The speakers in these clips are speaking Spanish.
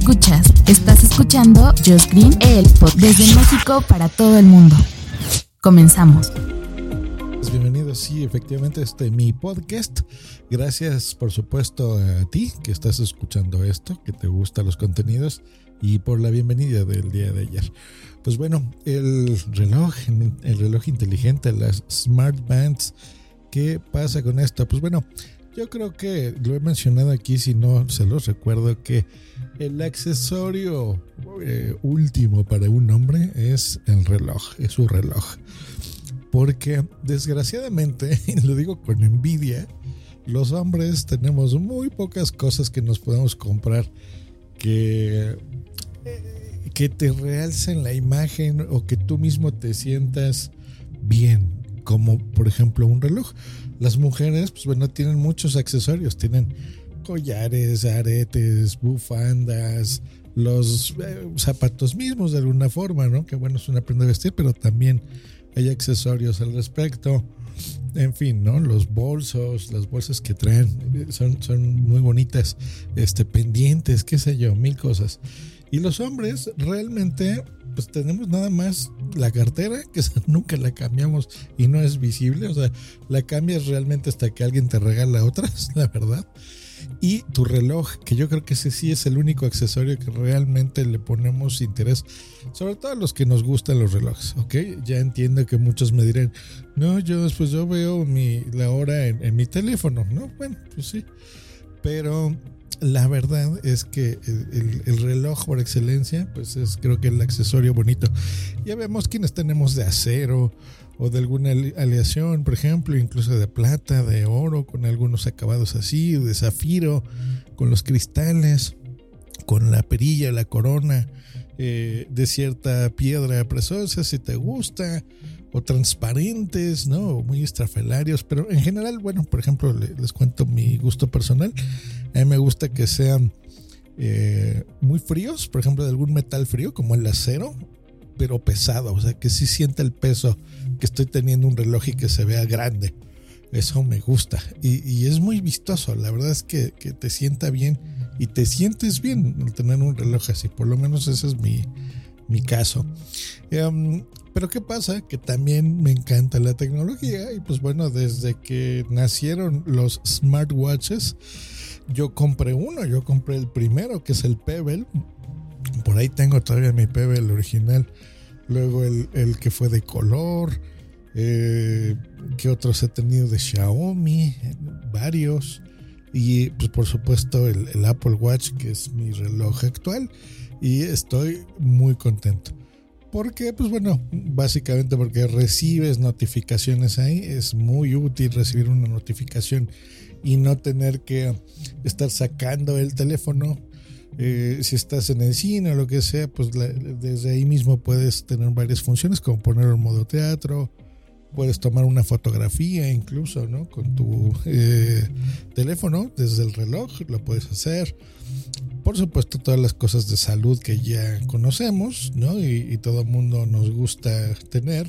Estás escuchando Just Green, el podcast desde México para todo el mundo. Comenzamos. Bienvenidos, sí, efectivamente, mi podcast. Gracias, por supuesto, a ti que estás escuchando esto, que te gustan los contenidos y por la bienvenida del día de ayer. Pues bueno, el reloj inteligente, las Smart Bands, ¿qué pasa con esto? Pues bueno, yo creo que lo he mencionado aquí, si no se los recuerdo, que el accesorio último para un hombre es el reloj, es su reloj. Porque desgraciadamente, y lo digo con envidia, los hombres tenemos muy pocas cosas que nos podemos comprar que te realcen la imagen o que tú mismo te sientas bien, como por ejemplo un reloj. Las mujeres, pues bueno, tienen muchos accesorios, tienen collares, aretes, bufandas, los zapatos mismos de alguna forma, ¿no? Que bueno, es una prenda de vestir, pero también hay accesorios al respecto. En fin, ¿no? Los bolsos, las bolsas que traen son muy bonitas, pendientes, qué sé yo, mil cosas. Y los hombres realmente pues tenemos nada más la cartera, que nunca la cambiamos y no es visible, o sea, la cambias realmente hasta que alguien te regala otras, la verdad. Y tu reloj, que yo creo que ese sí es el único accesorio que realmente le ponemos interés, sobre todo a los que nos gustan los relojes, ¿ok? Ya entiendo que muchos me dirán, no, yo veo la hora en mi teléfono, ¿no? Bueno, pues sí, pero la verdad es que el reloj por excelencia, pues es creo que el accesorio bonito. Ya vemos quienes tenemos de acero o de alguna aleación, por ejemplo, incluso de plata, de oro, con algunos acabados así, de zafiro, con los cristales, con la perilla, la corona, de cierta piedra preciosa, si te gusta, o transparentes, ¿no? Muy estrafalarios, pero en general, bueno, por ejemplo, les cuento mi gusto personal. A mí me gusta que sean muy fríos, por ejemplo, de algún metal frío, como el acero, pero pesado, o sea, que sí sienta el peso que estoy teniendo un reloj y que se vea grande. Eso me gusta y es muy vistoso. La verdad es que te sienta bien y te sientes bien al tener un reloj así. Por lo menos ese es mi caso. Pero ¿qué pasa? Que también me encanta la tecnología y pues bueno, desde que nacieron los smartwatches, yo compré el primero, que es el Pebble. Por ahí tengo todavía mi Pebble original. Luego el que fue de color. ¿Qué otros he tenido de Xiaomi? Varios. Y pues por supuesto el Apple Watch, que es mi reloj actual. Y estoy muy contento. Porque, pues bueno, básicamente porque recibes notificaciones ahí. Es muy útil recibir una notificación y no tener que estar sacando el teléfono. Si estás en el cine o lo que sea, pues desde ahí mismo puedes tener varias funciones, como ponerlo en modo teatro. Puedes tomar una fotografía incluso, ¿no? Con tu teléfono, desde el reloj lo puedes hacer. Por supuesto, todas las cosas de salud que ya conocemos, ¿no? Y todo el mundo nos gusta tener.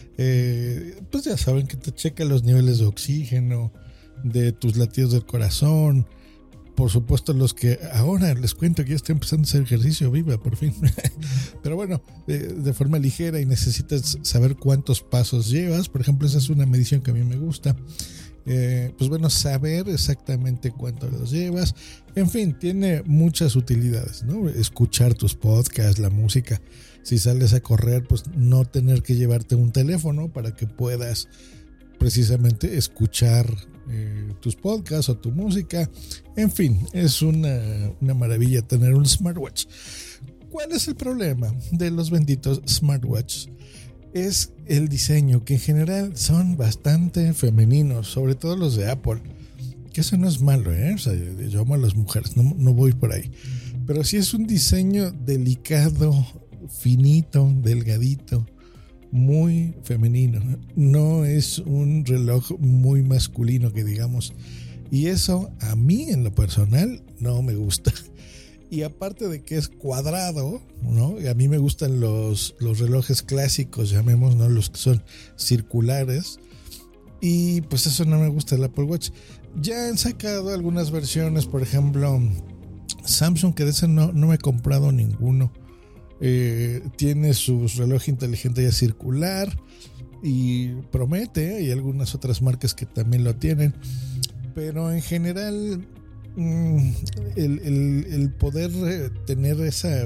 Pues ya saben que te checa los niveles de oxígeno, de tus latidos del corazón. Por supuesto, los que ahora les cuento que ya estoy empezando a hacer ejercicio, viva, por fin. Pero bueno, de forma ligera, y necesitas saber cuántos pasos llevas. Por ejemplo, esa es una medición que a mí me gusta. Pues bueno, saber exactamente cuánto los llevas. En fin, tiene muchas utilidades, ¿no? Escuchar tus podcasts, la música. Si sales a correr, pues no tener que llevarte un teléfono para que puedas precisamente escuchar tus podcasts o tu música. En fin, es una maravilla tener un smartwatch. ¿Cuál es el problema de los benditos smartwatches? Es el diseño, que en general son bastante femeninos, sobre todo los de Apple, que eso no es malo, o sea, yo amo a las mujeres, no voy por ahí, pero sí es un diseño delicado, finito, delgadito, muy femenino. No es un reloj muy masculino, que digamos, y eso a mí en lo personal no me gusta. Y aparte de que es cuadrado, ¿no? A mí me gustan los relojes clásicos, llamemos, ¿no? Los que son circulares. Y pues eso no me gusta del Apple Watch. Ya han sacado algunas versiones, por ejemplo, Samsung, que de ese no me he comprado ninguno. Tiene su reloj inteligente ya circular y promete. Hay algunas otras marcas que también lo tienen, pero en general el poder tener esa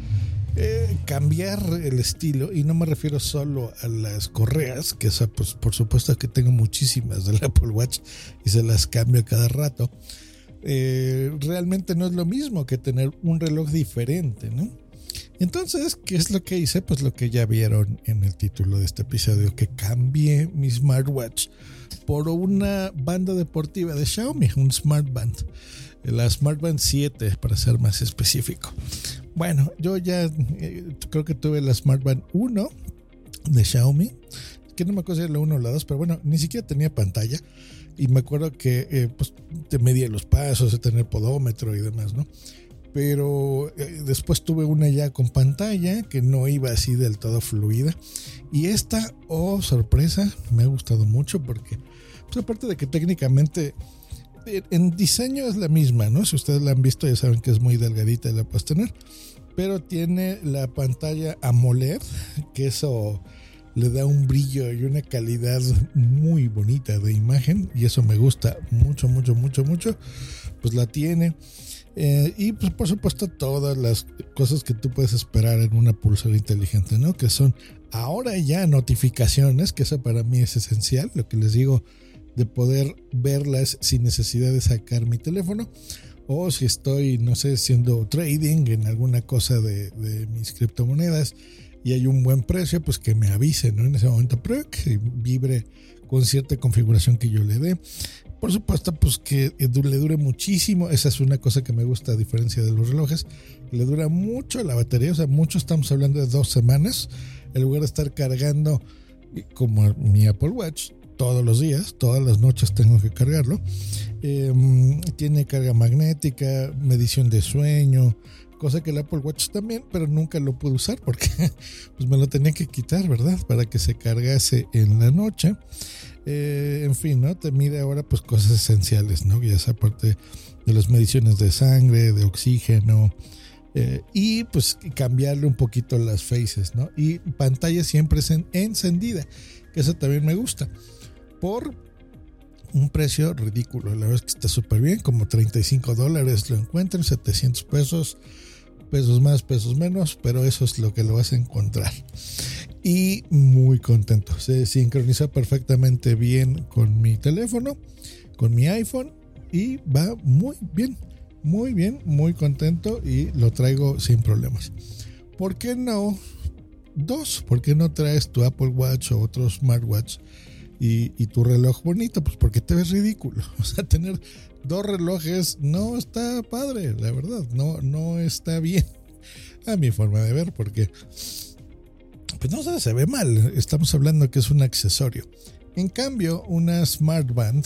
cambiar el estilo, y no me refiero solo a las correas, que esa, pues por supuesto que tengo muchísimas del Apple Watch y se las cambio cada rato. Realmente no es lo mismo que tener un reloj diferente, ¿no? Entonces, ¿qué es lo que hice? Pues lo que ya vieron en el título de este episodio, que cambié mi smartwatch por una banda deportiva de Xiaomi, un Smartband, la Smartband 7 para ser más específico. Bueno, yo ya creo que tuve la Smartband 1 de Xiaomi, que no me acuerdo si era la 1 o la 2, pero bueno, ni siquiera tenía pantalla. Y me acuerdo que pues te medía los pasos, de tener podómetro y demás, ¿no? Pero después tuve una ya con pantalla que no iba así del todo fluida. Y esta, oh sorpresa, me ha gustado mucho porque, pues aparte de que técnicamente en diseño es la misma, ¿no? Si ustedes la han visto ya saben que es muy delgadita y la puedes tener. Pero tiene la pantalla AMOLED, que eso le da un brillo y una calidad muy bonita de imagen, y eso me gusta mucho. Pues la tiene. Y pues por supuesto todas las cosas que tú puedes esperar en una pulsera inteligente, ¿no? Que son ahora ya notificaciones, que eso para mí es esencial, lo que les digo, de poder verlas sin necesidad de sacar mi teléfono, o si estoy, no sé, haciendo trading en alguna cosa de mis criptomonedas y hay un buen precio, pues que me avise, ¿no? En ese momento, pero que vibre con cierta configuración que yo le dé. Por supuesto, pues que le dure muchísimo. Esa es una cosa que me gusta a diferencia de los relojes. Le dura mucho la batería, o sea, mucho estamos hablando de 2 semanas. En lugar de estar cargando como mi Apple Watch todos los días, todas las noches tengo que cargarlo. Tiene carga magnética, medición de sueño, cosa que el Apple Watch también, pero nunca lo pude usar porque pues me lo tenía que quitar, ¿verdad? Para que se cargase en la noche. En fin, ¿no? Te mide ahora pues cosas esenciales, ¿no? Ya esa parte de las mediciones de sangre, de oxígeno, y pues cambiarle un poquito las faces, ¿no? Y pantalla siempre encendida, que eso también me gusta, por un precio ridículo. La verdad es que está súper bien, como $35 lo encuentran, 700 pesos más, pesos menos, pero eso es lo que lo vas a encontrar. Y muy contento, se sincroniza perfectamente bien con mi teléfono, con mi iPhone, y va muy bien, muy contento, y lo traigo sin problemas. ¿Por qué no dos? ¿Por qué no traes tu Apple Watch o otro smartwatch y tu reloj bonito? Pues porque te ves ridículo. O sea, tener 2 relojes no está padre, la verdad, no está bien a mi forma de ver, porque pues no sé, se ve mal. Estamos hablando que es un accesorio. En cambio, una Smartband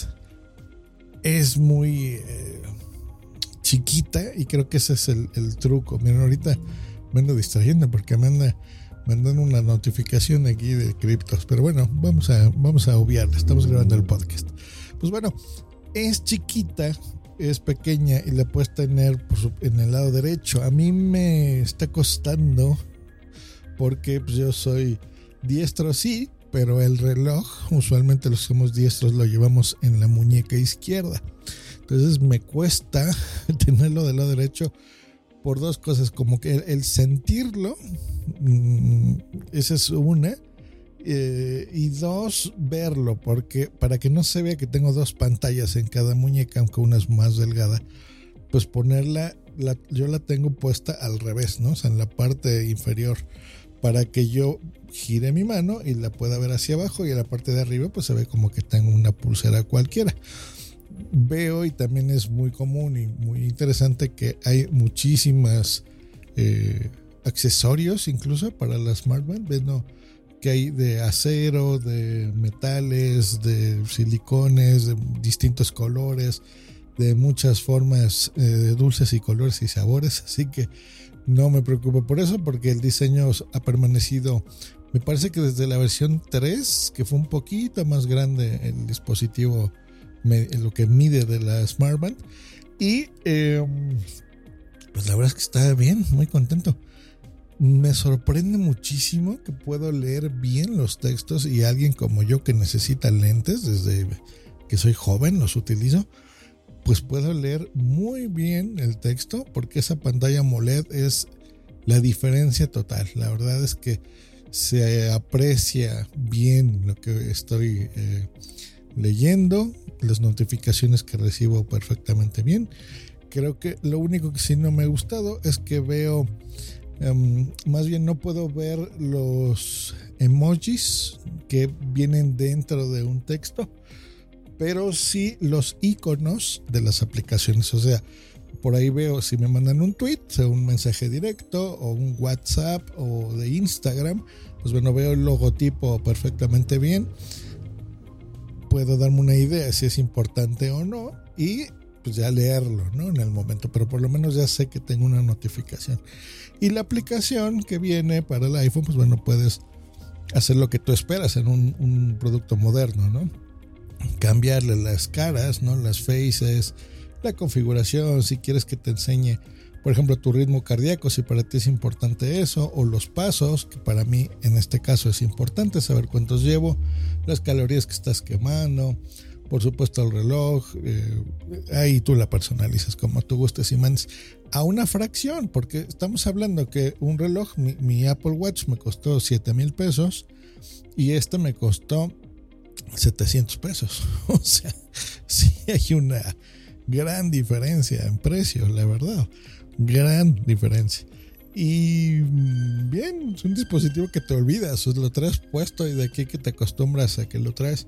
es muy chiquita, y creo que ese es el truco. Miren, ahorita me ando distrayendo porque me andan una notificación aquí de criptos, pero bueno, vamos a obviarla. Estamos grabando el podcast. Pues bueno, es chiquita, es pequeña, y la puedes tener en el lado derecho. A mí me está costando, porque pues yo soy diestro, sí, pero el reloj, usualmente los que somos diestros lo llevamos en la muñeca izquierda. Entonces me cuesta tenerlo del lado derecho por 2 cosas, como que el sentirlo, esa es una, y 2, verlo, porque para que no se vea que tengo 2 pantallas en cada muñeca, aunque una es más delgada, pues ponerla, yo la tengo puesta al revés, ¿no? O sea, en la parte inferior, para que yo gire mi mano y la pueda ver hacia abajo, y en la parte de arriba pues se ve como que tengo una pulsera cualquiera. Veo, y también es muy común y muy interesante, que hay muchísimas accesorios incluso para la Smartband. Ven, ¿no? Que hay de acero, de metales, de silicones, de distintos colores, de muchas formas, de dulces y colores y sabores. Así que no me preocupo por eso, porque el diseño ha permanecido, me parece que desde la versión 3, que fue un poquito más grande el dispositivo, lo que mide de la Smartband. Y pues la verdad es que está bien, muy contento. Me sorprende muchísimo que puedo leer bien los textos y alguien como yo que necesita lentes, desde que soy joven los utilizo, pues puedo leer muy bien el texto porque esa pantalla AMOLED es la diferencia total. La verdad es que se aprecia bien lo que estoy leyendo, las notificaciones que recibo perfectamente bien. Creo que lo único que sí no me ha gustado es que veo, más bien no puedo ver los emojis que vienen dentro de un texto, pero sí los iconos de las aplicaciones. O sea, por ahí veo si me mandan un tweet, sea un mensaje directo o un WhatsApp o de Instagram, pues bueno, veo el logotipo perfectamente bien. Puedo darme una idea si es importante o no y pues ya leerlo, ¿no? En el momento, pero por lo menos ya sé que tengo una notificación. Y la aplicación que viene para el iPhone, pues bueno, puedes hacer lo que tú esperas en un producto moderno, ¿no? Cambiarle las caras, ¿no? Las faces, la configuración, si quieres que te enseñe, por ejemplo, tu ritmo cardíaco, si para ti es importante eso, o los pasos, que para mí en este caso es importante saber cuántos llevo, las calorías que estás quemando, por supuesto el reloj, ahí tú la personalizas como tú gustes y mandes a una fracción, porque estamos hablando que un reloj, mi Apple Watch me costó 7,000 pesos y este me costó 700 pesos. O sea, sí hay una gran diferencia en precio, la verdad, gran diferencia. Y bien, es un dispositivo que te olvidas, lo traes puesto y de aquí que te acostumbras a que lo traes,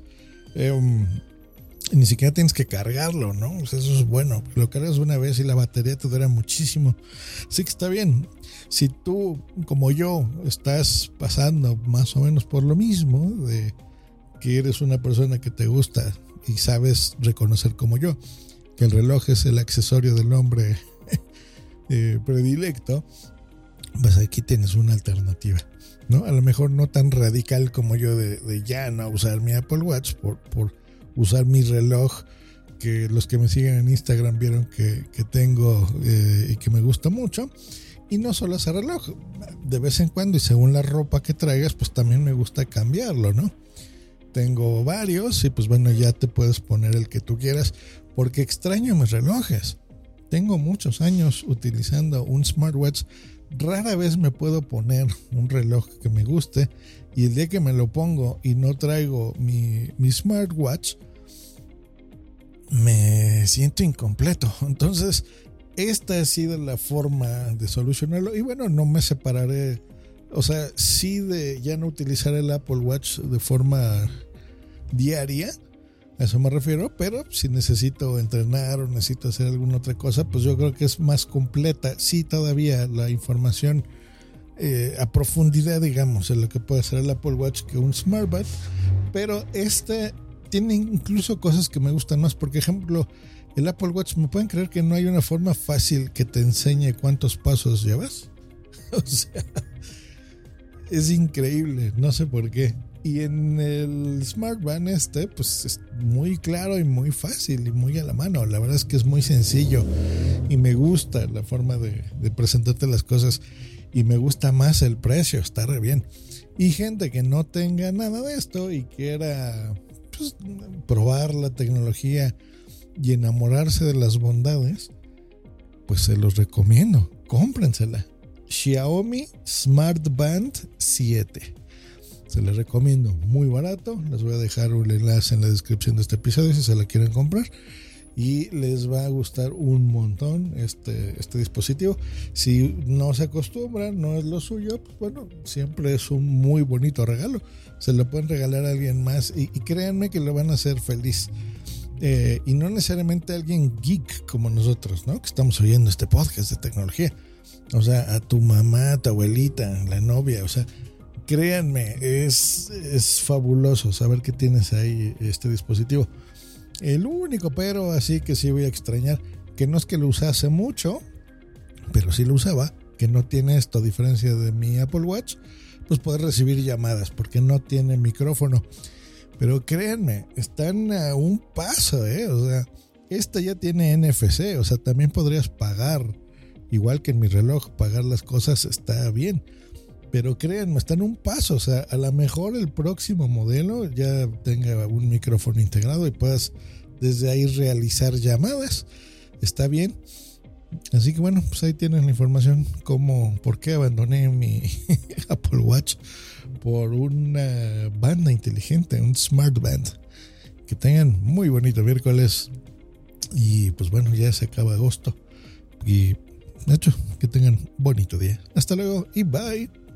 ni siquiera tienes que cargarlo, ¿no? O sea, eso es bueno, lo cargas una vez y la batería te dura muchísimo. Así que está bien. Si tú, como yo, estás pasando más o menos por lo mismo, de que eres una persona que te gusta y sabes reconocer como yo que el reloj es el accesorio del hombre predilecto, pues aquí tienes una alternativa, ¿no? A lo mejor no tan radical como yo de ya no usar mi Apple Watch por usar mi reloj, que los que me siguen en Instagram vieron que tengo y que me gusta mucho. Y no solo ese reloj, de vez en cuando y según la ropa que traigas, pues también me gusta cambiarlo, ¿no? Tengo varios y pues bueno, ya te puedes poner el que tú quieras, porque extraño mis relojes. Tengo muchos años utilizando un smartwatch, rara vez me puedo poner un reloj que me guste, y el día que me lo pongo y no traigo mi smartwatch, me siento incompleto. Entonces esta ha sido la forma de solucionarlo y bueno, no me separaré, o sea, sí de ya no utilizar el Apple Watch de forma diaria, a eso me refiero, pero si necesito entrenar o necesito hacer alguna otra cosa, pues yo creo que es más completa, sí, todavía la información a profundidad, digamos, en lo que puede hacer el Apple Watch que un smartwatch, pero tiene incluso cosas que me gustan más. Por ejemplo, el Apple Watch, ¿me pueden creer que no hay una forma fácil que te enseñe cuántos pasos llevas? O sea, es increíble, no sé por qué. Y en el Smart Band pues es muy claro y muy fácil y muy a la mano. La verdad es que es muy sencillo y me gusta la forma de presentarte las cosas y me gusta más el precio, está re bien. Y gente que no tenga nada de esto y quiera pues probar la tecnología y enamorarse de las bondades, pues se los recomiendo, cómprensela. Xiaomi Smart Band 7. Se les recomiendo, muy barato. Les voy a dejar un enlace en la descripción de este episodio si se la quieren comprar. Y les va a gustar un montón este dispositivo. Si no se acostumbran, no es lo suyo, pues bueno, siempre es un muy bonito regalo. Se lo pueden regalar a alguien más y créanme que lo van a hacer feliz. Y no necesariamente a alguien geek como nosotros, ¿no? Que estamos oyendo este podcast de tecnología. O sea, a tu mamá, a tu abuelita, la novia, o sea, créanme, es fabuloso saber que tienes ahí este dispositivo. El único pero, así que sí voy a extrañar, que no es que lo usase mucho, pero sí lo usaba, que no tiene esto, a diferencia de mi Apple Watch, pues poder recibir llamadas, porque no tiene micrófono. Pero créanme, están a un paso, o sea, esta ya tiene NFC, o sea, también podrías pagar igual que en mi reloj, pagar las cosas está bien. Pero créanme, están un paso. O sea, a lo mejor el próximo modelo ya tenga un micrófono integrado y puedas desde ahí realizar llamadas. Está bien. Así que bueno, pues ahí tienen la información. Por qué abandoné mi Apple Watch por una banda inteligente, un Smart Band. Que tengan muy bonito miércoles. Y pues bueno, ya se acaba agosto. Y de hecho, que tengan bonito día. Hasta luego y bye.